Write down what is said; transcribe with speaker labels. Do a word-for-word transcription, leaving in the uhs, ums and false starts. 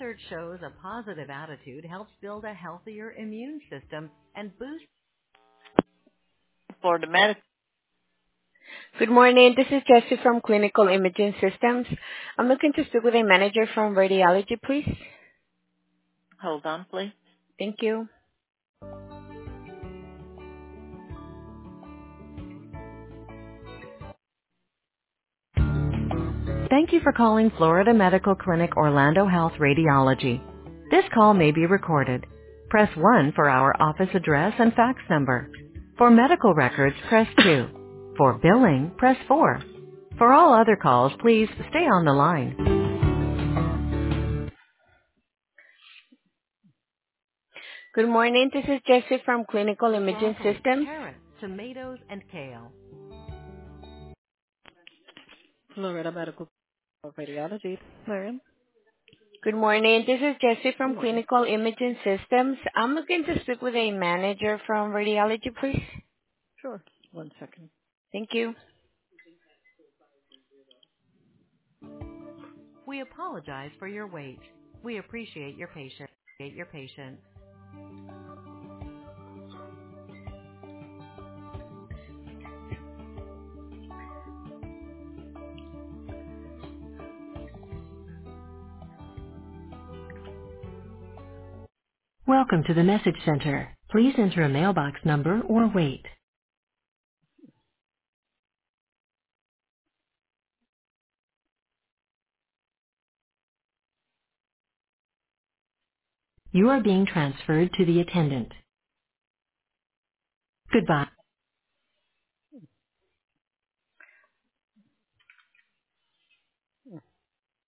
Speaker 1: Research shows a positive attitude helps build a healthier immune system and boost. Florida Medical.
Speaker 2: Good morning. This is Jessie from Clinical Imaging Systems. I'm looking to speak with a manager from radiology, please.
Speaker 1: Hold on, please.
Speaker 2: Thank you.
Speaker 1: Thank you for calling Florida Medical Clinic Orlando Health Radiology. This call may be recorded. Press one for our office address and fax number. For medical records, press two. For billing, press four. For all other calls, please stay on the line.
Speaker 2: Good morning. This is Jessie from Clinical Imaging
Speaker 1: Broccoli,
Speaker 2: Systems.
Speaker 1: carrots, tomatoes, and kale.
Speaker 3: Florida Medical Radiology. Marion?
Speaker 2: Good morning. This is Jessie
Speaker 3: Good
Speaker 2: from
Speaker 3: morning.
Speaker 2: Clinical Imaging Systems. I'm looking to speak with a manager from radiology, please.
Speaker 3: Sure. One second.
Speaker 2: Thank you.
Speaker 1: We apologize for your wait. We appreciate your patience. Your patience. Welcome to the message center. Please enter a mailbox number or wait. You are being transferred to the attendant. Goodbye.